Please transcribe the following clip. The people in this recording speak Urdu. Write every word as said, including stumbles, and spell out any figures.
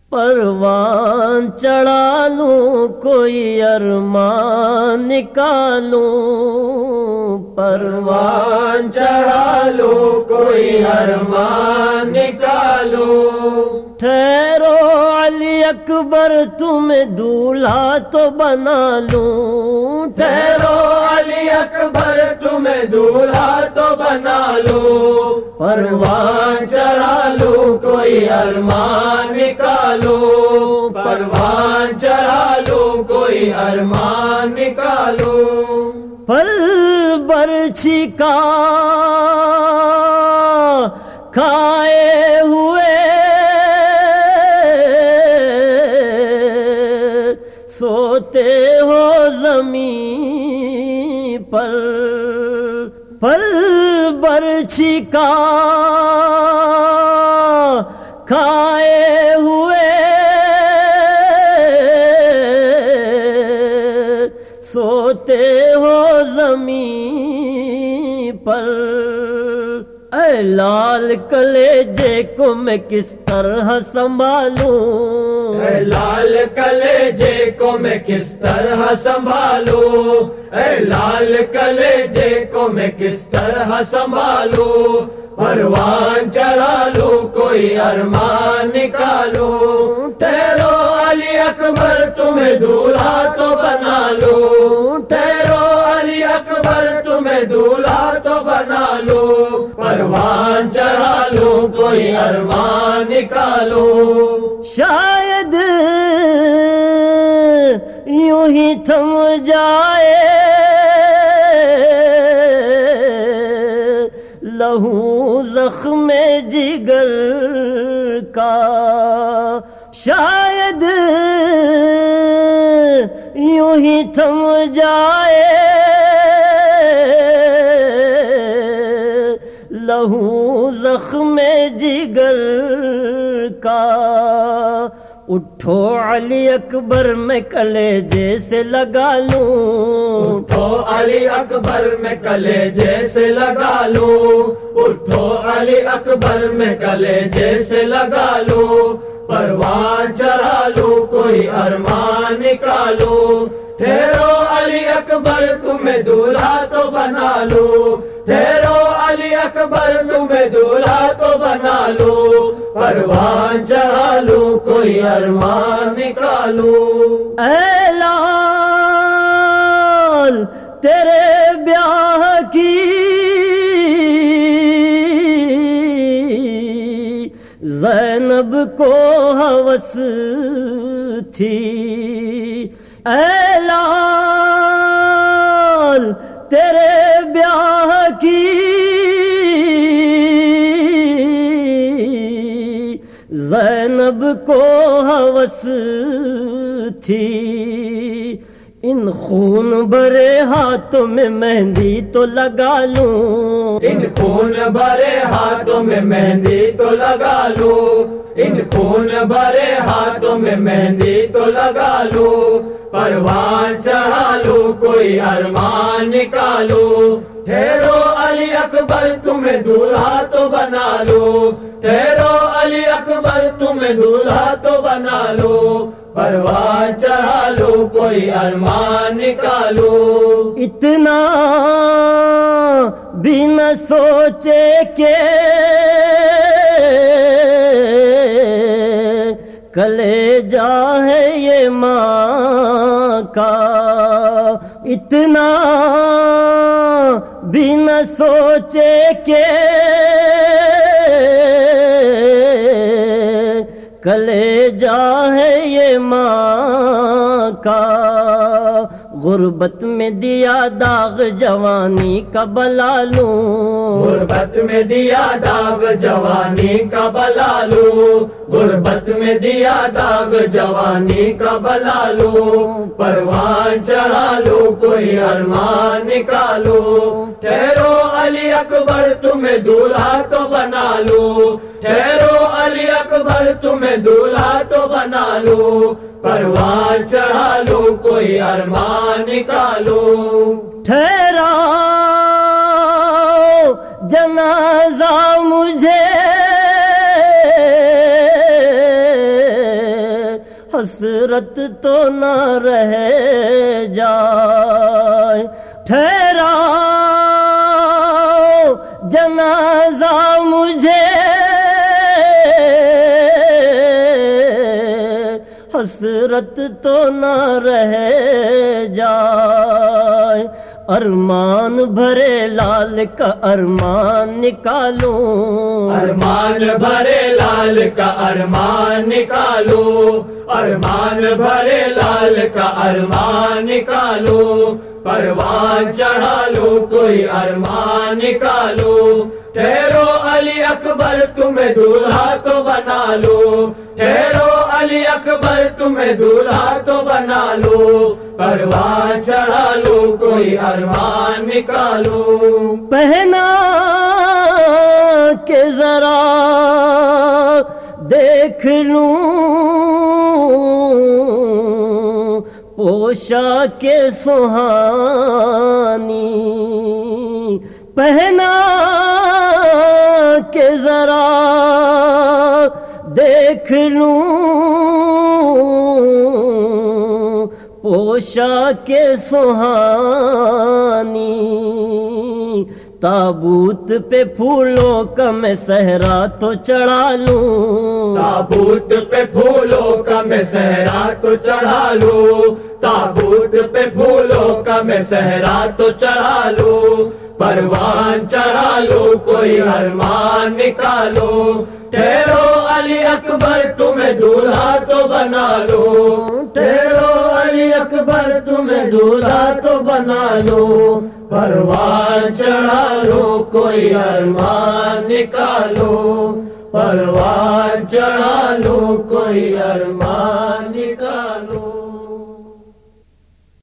پروان چڑھا لوں کوئی ارمان نکالوں، پروان چڑھا لوں کوئی ارمان نکالوں۔ ٹھہرو علی اکبر تمہیں دولہا تو بنا لوں، ٹھہرو علی اکبر تمہیں دولہا تو بنا لوں۔ پروان چڑھا لوں کوئی ارمان نکالوں، پروان چڑھا لوں کوئی ارمان نکالوں۔ پل برچھی کا کھائے ہوئے سوتے ہو زمین پر، پل برچھی کا کھائے ہوئے سوتے ہو زمین پر۔ اے لال کلیجے کو میں کس طرح سنبھالوں، اے لال کلیجے کو میں کس طرح سنبھالوں، اے لال کلیجے کو میں کس طرح سنبھالوں۔ پروان چڑھا لوں کوئی ارمان نکالوں، ٹھہرو علی اکبر تمہیں دولہا تو بنا لوں، ٹھہرو علی اکبر تمہیں دولہا تو بنا لوں۔ پروان چڑھا لوں کوئی ارمان نکالوں۔ شاید یوں ہی تھم جائے لہو زخم جگر کا، شاید یوں ہی تھم جائے لہو زخم جگر کا۔ اٹھو علی اکبر میں کلیجے سے لگا لوں، اٹھو علی اکبر میں کلیجے سے لگا لوں، اٹھو علی اکبر میں کلیجے سے لگا لوں۔ پروان چڑھا لوں کوئی ارمان نکالوں، ٹھہرو علی اکبر تمہیں دولہا تو بنا لوں، ٹھہرو علی اکبر تمہیں دولہا تو بنا لوں۔ پروان چڑھا لوں کوئی ارمان نکالوں۔ اے لال تیرے بیاہ کی زینب کو ہوس تھی، اے لال تیرے بیاہ کی زینب کو ہوس تھی۔ ان خون بھرے ہاتھوں میں مہندی تو لگا لوں، ان خون بھرے ہاتھوں میں مہندی تو لگا لوں، ان خون بھرے ہاتھوں میں مہندی تو لگا لوں۔ پروان چڑھا لوں کوئی ارمان نکالوں، ٹھہرو علی اکبر تمہیں دولہا تو بنا لوں، ٹھہرو علی اکبر تمہیں دولہا تو بنا لوں۔ پروان چڑھا لوں کوئی ارمان نکالوں۔ اتنا بھی نہ سوچے کہ کلیجا ہے یہ ماں کا، اتنا بھی نہ سوچے کہ کلیجا ہے یہ ماں کا۔ غربت میں دیا داغ جوانی کا بلا لوں، غربت میں دیا داغ جوانی کا بلا لوں، غربت میں دیا داغ جوانی کا بلا لوں۔ پروان چڑھا لوں کوئی ارمان نکالوں، ٹھہرو علی اکبر تمہیں دولہا تو بنا لوں، ٹھہرو علی اکبر تمہیں دولہا تو بنا لوں۔ پروان چڑھا لوں کوئی ارمان نکالوں۔ ٹھہرا جنازہ مجھے حسرت تو نہ رہ جائے، ٹھہرا جنازہ مجھے حسرت تو نہ رہ جائے، ارمان بھرے لال کا ارمان نکالوں، ارمان بھرے لال کا ارمان نکالوں، ارمان بھرے لال کا ارمان نکالوں، پروان چڑھا لو کوئی ارمان نکالو، ٹھہرو علی اکبر تمہیں دولہا تو بنا لو، ٹھہرو علی اکبر تمہیں دولہا تو بنا لو، پروان چڑھا لو کوئی ارمان نکالو، پہنا کہ ذرا دیکھ لوں پوشاک سہانی، پہنا کہ ذرا دیکھ لوں پوشاک سہانی، تابوت پہ پھولوں کا میں صحرا تو چڑھا لوں، تابوت پہ پھولوں کا میں صحرا تو چڑھا لوں، تابوت پہ پھولوں کا میں صحرا تو چڑھا لوں، پروان چڑھا لو کوئی ارمان نکالو، ٹھہرو علی اکبر تمہیں دولہا تو بنا لو، ٹھہرو علی اکبر تمہیں دولہا تو بنا لو، پروان چڑھا لو کوئی ارمان نکالو، پروان چڑھا لو کوئی ارمان